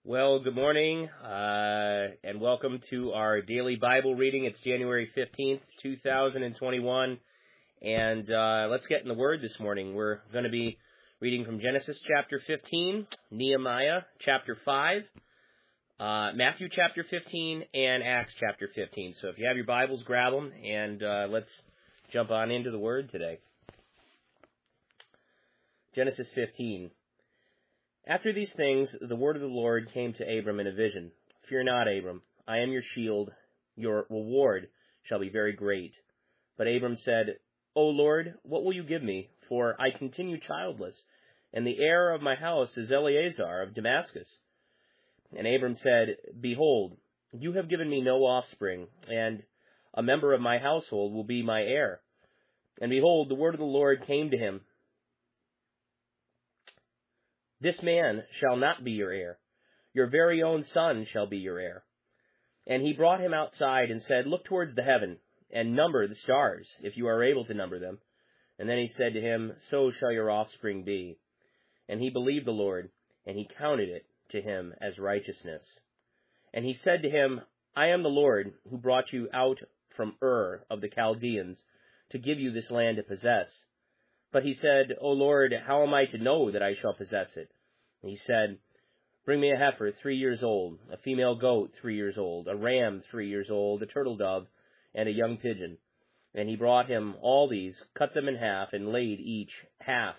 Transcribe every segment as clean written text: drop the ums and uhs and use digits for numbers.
Well, good morning, and welcome to our daily Bible reading. It's January 15th, 2021, and let's get in the Word this morning. We're going to be reading from Genesis chapter 15, Nehemiah chapter 5, Matthew chapter 15, and Acts chapter 15. So if you have your Bibles, grab them, and let's jump on into the Word today. Genesis 15. After these things, the word of the Lord came to Abram in a vision. Fear not, Abram, I am your shield. Your reward shall be very great. But Abram said, O Lord, what will you give me? For I continue childless, and the heir of my house is Eleazar of Damascus. And Abram said, Behold, you have given me no offspring, and a member of my household will be my heir. And behold, the word of the Lord came to him. This man shall not be your heir. Your very own son shall be your heir. And he brought him outside and said, Look towards the heaven, and number the stars, if you are able to number them. And then he said to him, So shall your offspring be. And he believed the Lord, and he counted it to him as righteousness. And he said to him, I am the Lord who brought you out from Ur of the Chaldeans to give you this land to possess. But he said, O Lord, how am I to know that I shall possess it? And he said, Bring me a heifer 3 years old, a female goat 3 years old, a ram 3 years old, a turtle dove, and a young pigeon. And he brought him all these, cut them in half, and laid each half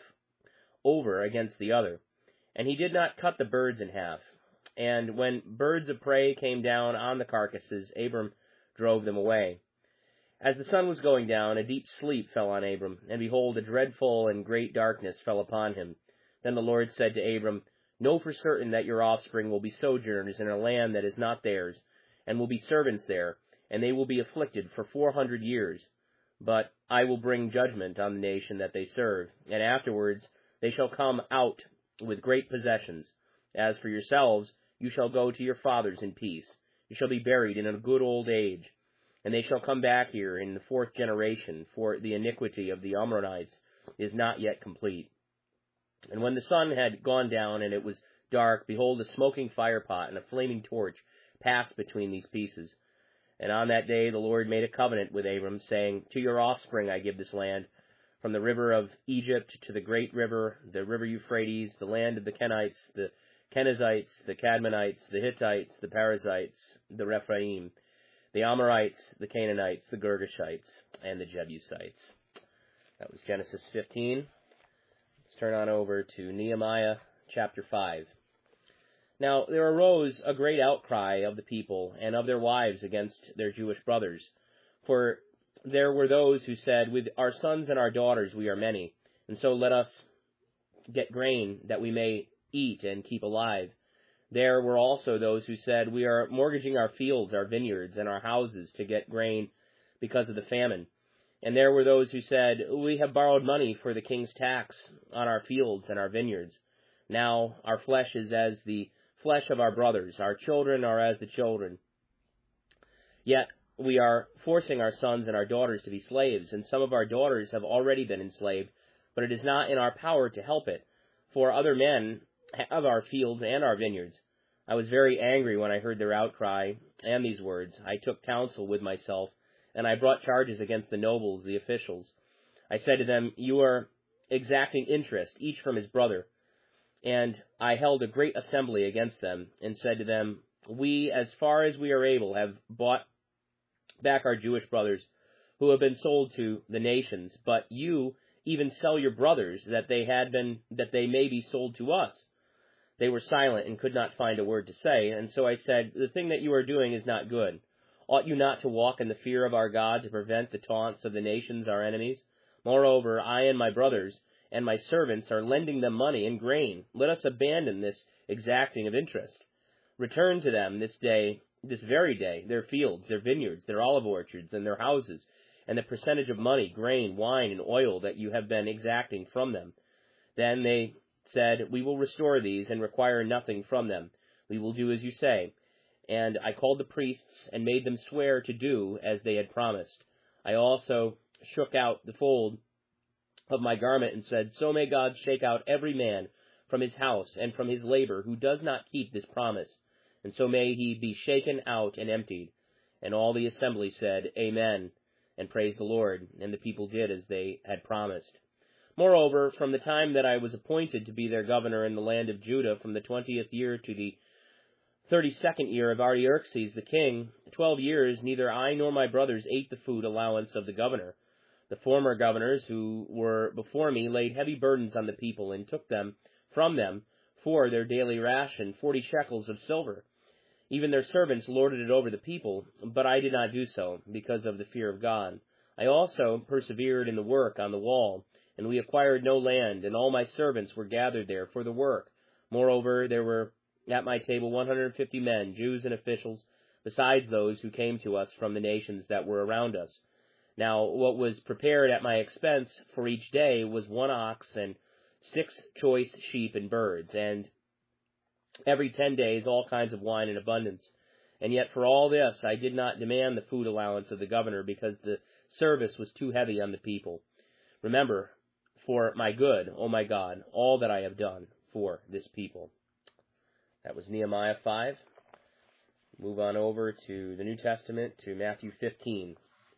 over against the other. And he did not cut the birds in half. And when birds of prey came down on the carcasses, Abram drove them away. As the sun was going down, a deep sleep fell on Abram, and behold, a dreadful and great darkness fell upon him. Then the Lord said to Abram, Know for certain that your offspring will be sojourners in a land that is not theirs, and will be servants there, and they will be afflicted for 400 years. But I will bring judgment on the nation that they serve, and afterwards they shall come out with great possessions. As for yourselves, you shall go to your fathers in peace. You shall be buried in a good old age. And they shall come back here in the 4th generation, for the iniquity of the Amorites is not yet complete. And when the sun had gone down and it was dark, behold, a smoking firepot and a flaming torch passed between these pieces. And on that day the Lord made a covenant with Abram, saying, To your offspring I give this land, from the river of Egypt to the great river, the river Euphrates, the land of the Kenites, the Kenizzites, the Cadmonites, the Hittites, the Perizzites, the Rephaim, the Amorites, the Canaanites, the Girgashites, and the Jebusites. That was Genesis 15. Let's turn on over to Nehemiah chapter 5. Now there arose a great outcry of the people and of their wives against their Jewish brothers. For there were those who said, With our sons and our daughters we are many, and so let us get grain that we may eat and keep alive. There were also those who said, We are mortgaging our fields, our vineyards, and our houses to get grain because of the famine. And there were those who said, We have borrowed money for the king's tax on our fields and our vineyards. Now our flesh is as the flesh of our brothers, our children are as the children. Yet we are forcing our sons and our daughters to be slaves, and some of our daughters have already been enslaved, but it is not in our power to help it, for other men have our fields and our vineyards. I was very angry when I heard their outcry and these words. I took counsel with myself, and I brought charges against the nobles, the officials. I said to them, You are exacting interest, each from his brother. And I held a great assembly against them, and said to them, We, as far as we are able, have bought back our Jewish brothers, who have been sold to the nations, but you even sell your brothers, that they may be sold to us. They were silent and could not find a word to say, and so I said, The thing that you are doing is not good. Ought you not to walk in the fear of our God to prevent the taunts of the nations, our enemies? Moreover, I and my brothers and my servants are lending them money and grain. Let us abandon this exacting of interest. Return to them this very day, their fields, their vineyards, their olive orchards, and their houses, and the percentage of money, grain, wine, and oil that you have been exacting from them. Then they said, We will restore these and require nothing from them. We will do as you say. And I called the priests and made them swear to do as they had promised. I also shook out the fold of my garment and said, So may God shake out every man from his house and from his labor, who does not keep this promise. And so may he be shaken out and emptied. And all the assembly said, Amen, and praised the Lord. And the people did as they had promised. Moreover, from the time that I was appointed to be their governor in the land of Judah, from the 20th year to the 32nd year of Artaxerxes the king, 12 years, neither I nor my brothers ate the food allowance of the governor. The former governors who were before me laid heavy burdens on the people, and took them from them for their daily ration, 40 shekels of silver. Even their servants lorded it over the people, but I did not do so, because of the fear of God. I also persevered in the work on the wall, and we acquired no land, and all my servants were gathered there for the work. Moreover, there were at my table 150 men, Jews and officials, besides those who came to us from the nations that were around us. Now, what was prepared at my expense for each day was 1 ox and 6 choice sheep and birds, and every 10 days all kinds of wine in abundance. And yet for all this I did not demand the food allowance of the governor, because the service was too heavy on the people. Remember, for my good, O my God, all that I have done for this people. That was Nehemiah 5. Move on over to the New Testament, to Matthew 15.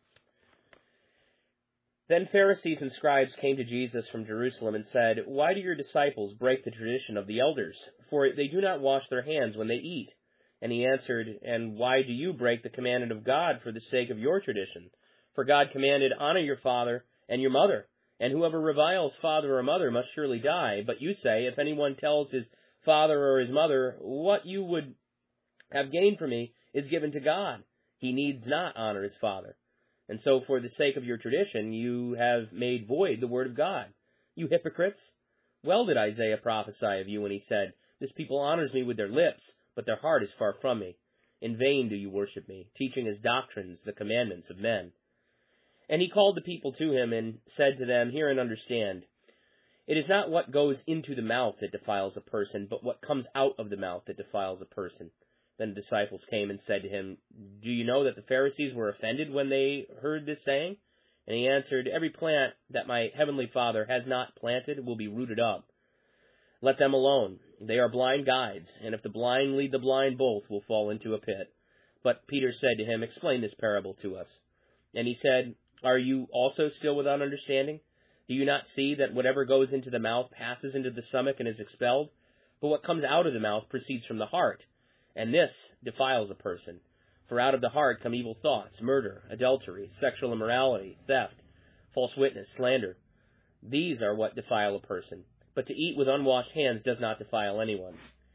Then Pharisees and scribes came to Jesus from Jerusalem and said, Why do your disciples break the tradition of the elders? For they do not wash their hands when they eat. And he answered, And why do you break the commandment of God for the sake of your tradition? For God commanded, Honor your father and your mother, and whoever reviles father or mother must surely die. But you say, If anyone tells his father or his mother, What you would have gained from me is given to God, he needs not honor his father. And so for the sake of your tradition, you have made void the word of God. You hypocrites! Well did Isaiah prophesy of you when he said, This people honors me with their lips, but their heart is far from me. In vain do you worship me, teaching as doctrines the commandments of men. And he called the people to him and said to them, Hear and understand. It is not what goes into the mouth that defiles a person, but what comes out of the mouth that defiles a person. Then the disciples came and said to him, Do you know that the Pharisees were offended when they heard this saying? And he answered, Every plant that my heavenly Father has not planted will be rooted up. Let them alone. They are blind guides, and if the blind lead the blind, both will fall into a pit. But Peter said to him, Explain this parable to us. And he said, Are you also still without understanding? Do you not see that whatever goes into the mouth passes into the stomach and is expelled? But what comes out of the mouth proceeds from the heart, and this defiles a person. For out of the heart come evil thoughts, murder, adultery, sexual immorality, theft, false witness, slander. These are what defile a person. But to eat with unwashed hands does not defile anyone.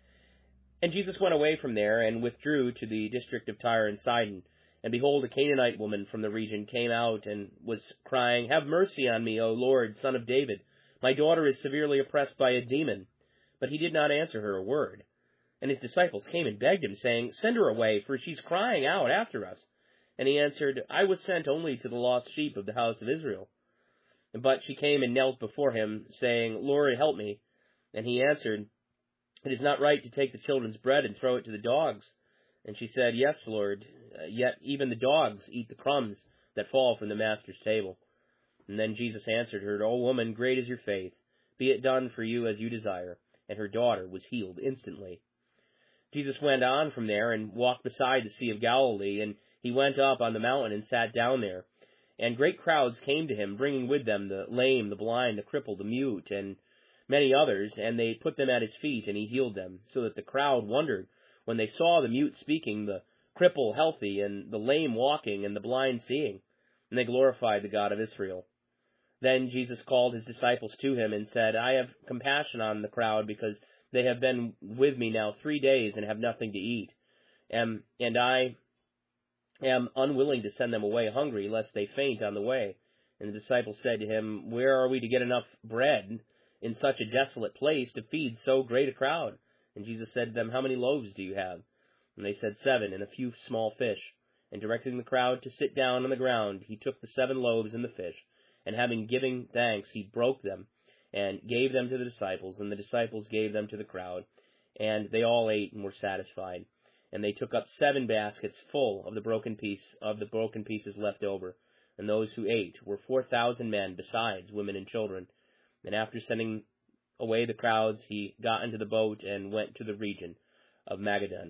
And Jesus went away from there and withdrew to the district of Tyre and Sidon. And behold, a Canaanite woman from the region came out and was crying, Have mercy on me, O Lord, Son of David. My daughter is severely oppressed by a demon. But he did not answer her a word. And his disciples came and begged him, saying, Send her away, for she's crying out after us. And he answered, I was sent only to the lost sheep of the house of Israel. But she came and knelt before him, saying, Lord, help me. And he answered, It is not right to take the children's bread and throw it to the dogs. And she said, Yes, Lord, yet even the dogs eat the crumbs that fall from the master's table. And then Jesus answered her, O woman, great is your faith. Be it done for you as you desire. And her daughter was healed instantly. Jesus went on from there and walked beside the Sea of Galilee, and he went up on the mountain and sat down there. And great crowds came to him, bringing with them the lame, the blind, the crippled, the mute, and many others, and they put them at his feet, and he healed them, so that the crowd wondered when they saw the mute speaking, the cripple healthy, and the lame walking, and the blind seeing. And they glorified the God of Israel. Then Jesus called his disciples to him and said, I have compassion on the crowd, because they have been with me now 3 days and have nothing to eat. And I am unwilling to send them away hungry, lest they faint on the way. And the disciples said to him, Where are we to get enough bread in such a desolate place to feed so great a crowd? And Jesus said to them, How many loaves do you have? And they said, 7, and a few small fish. And directing the crowd to sit down on the ground, he took the 7 loaves and the fish, and having given thanks, he broke them, and gave them to the disciples, and the disciples gave them to the crowd. And they all ate and were satisfied. And they took up 7 baskets full of the broken pieces left over. And those who ate were 4,000 men, besides women and children. And after sending away the crowds, he got into the boat and went to the region of Magadan.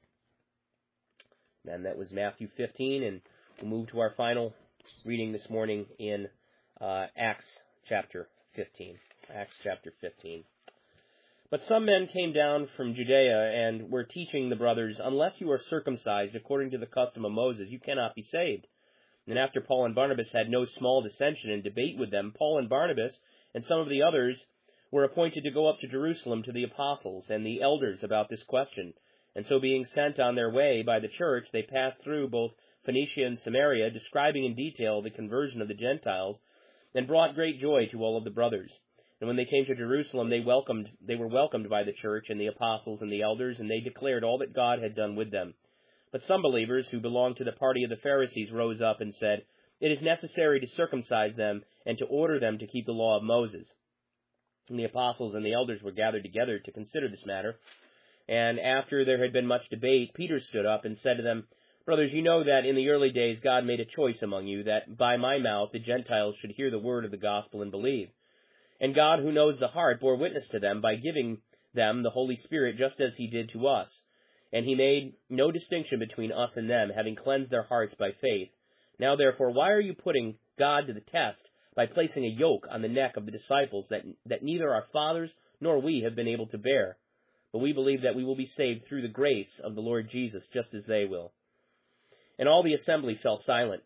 And that was Matthew 15, and we'll move to our final reading this morning in Acts chapter 15. Acts chapter 15. But some men came down from Judea and were teaching the brothers, unless you are circumcised according to the custom of Moses, you cannot be saved. And after Paul and Barnabas had no small dissension and debate with them, Paul and Barnabas and some of the others were appointed to go up to Jerusalem to the apostles and the elders about this question. And so being sent on their way by the church, they passed through both Phoenicia and Samaria, describing in detail the conversion of the Gentiles, and brought great joy to all of the brothers. And when they came to Jerusalem, they were welcomed by the church and the apostles and the elders, and they declared all that God had done with them. But some believers who belonged to the party of the Pharisees rose up and said, "It is necessary to circumcise them and to order them to keep the law of Moses." And the apostles and the elders were gathered together to consider this matter. And after there had been much debate, Peter stood up and said to them, "Brothers, you know that in the early days God made a choice among you, that by my mouth the Gentiles should hear the word of the gospel and believe. And God, who knows the heart, bore witness to them by giving them the Holy Spirit, just as he did to us. And he made no distinction between us and them, having cleansed their hearts by faith. Now therefore, why are you putting God to the test by placing a yoke on the neck of the disciples that neither our fathers nor we have been able to bear? But we believe that we will be saved through the grace of the Lord Jesus, just as they will." And all the assembly fell silent.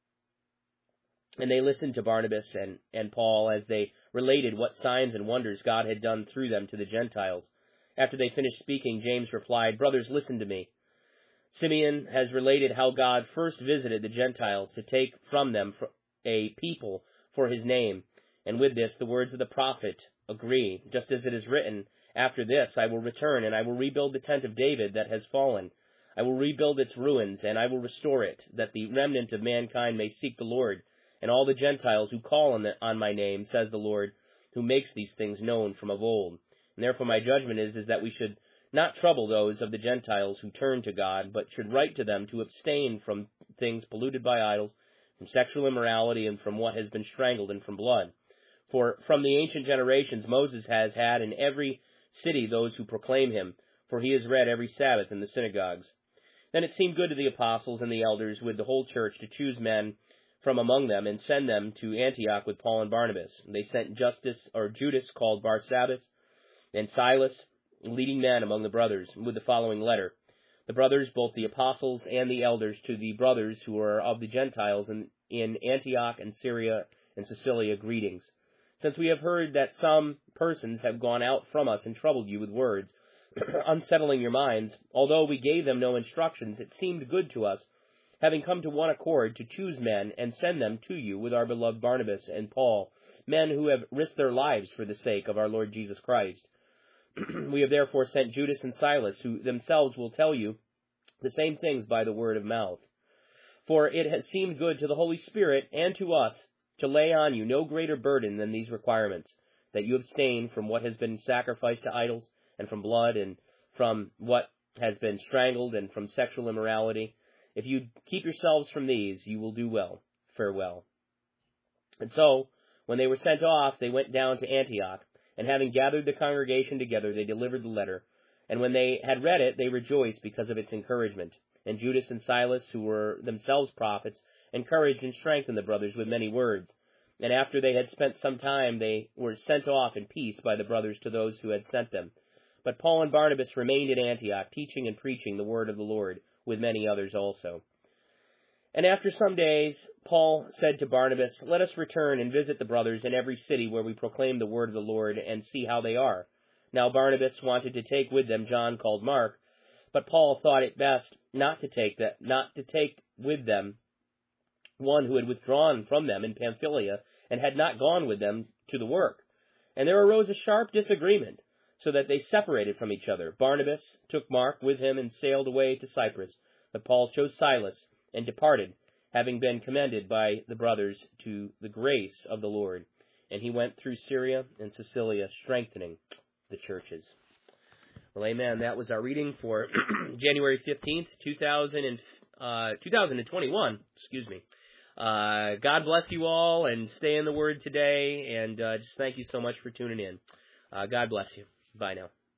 And they listened to Barnabas and Paul as they related what signs and wonders God had done through them to the Gentiles. After they finished speaking, James replied, "Brothers, listen to me. Simeon has related how God first visited the Gentiles to take from them a people for his name. And with this, the words of the prophet agree, just as it is written, 'After this I will return, and I will rebuild the tent of David that has fallen. I will rebuild its ruins, and I will restore it, that the remnant of mankind may seek the Lord, and all the Gentiles who call on my name, says the Lord, who makes these things known from of old.' And therefore my judgment is that we should not trouble those of the Gentiles who turn to God, but should write to them to abstain from things polluted by idols, from sexual immorality, and from what has been strangled, and from blood. For from the ancient generations Moses has had in every city those who proclaim him, for he is read every Sabbath in the synagogues." Then it seemed good to the apostles and the elders with the whole church to choose men from among them and send them to Antioch with Paul and Barnabas. They sent Judas called Barsabbas and Silas, leading men among the brothers, with the following letter: "The brothers, both the apostles and the elders, to the brothers who are of the Gentiles in Antioch and Syria and Cilicia, greetings. Since we have heard that some persons have gone out from us and troubled you with words, unsettling your minds, although we gave them no instructions, it seemed good to us, having come to one accord, to choose men and send them to you with our beloved Barnabas and Paul, men who have risked their lives for the sake of our Lord Jesus Christ. We have therefore sent Judas and Silas, who themselves will tell you the same things by the word of mouth. For it has seemed good to the Holy Spirit and to us to lay on you no greater burden than these requirements, that you abstain from what has been sacrificed to idols, and from blood, and from what has been strangled, and from sexual immorality. If you keep yourselves from these, you will do well. Farewell." And so, when they were sent off, they went down to Antioch, and having gathered the congregation together, they delivered the letter. And when they had read it, they rejoiced because of its encouragement. And Judas and Silas, who were themselves prophets, encouraged and strengthened the brothers with many words. And after they had spent some time, they were sent off in peace by the brothers to those who had sent them. But Paul and Barnabas remained at Antioch, teaching and preaching the word of the Lord, with many others also. And after some days, Paul said to Barnabas, "Let us return and visit the brothers in every city where we proclaim the word of the Lord, and see how they are." Now Barnabas wanted to take with them John called Mark, but Paul thought it best not to take with them one who had withdrawn from them in Pamphylia, and had not gone with them to the work. And there arose a sharp disagreement, so that they separated from each other. Barnabas took Mark with him and sailed away to Cyprus, but Paul chose Silas and departed, having been commended by the brothers to the grace of the Lord. And he went through Syria and Cilicia, strengthening the churches. Well, amen. That was our reading for January 15th, 2021. Excuse me. God bless you all, and stay in the Word today, and just thank you so much for tuning in. God bless you. Bye now.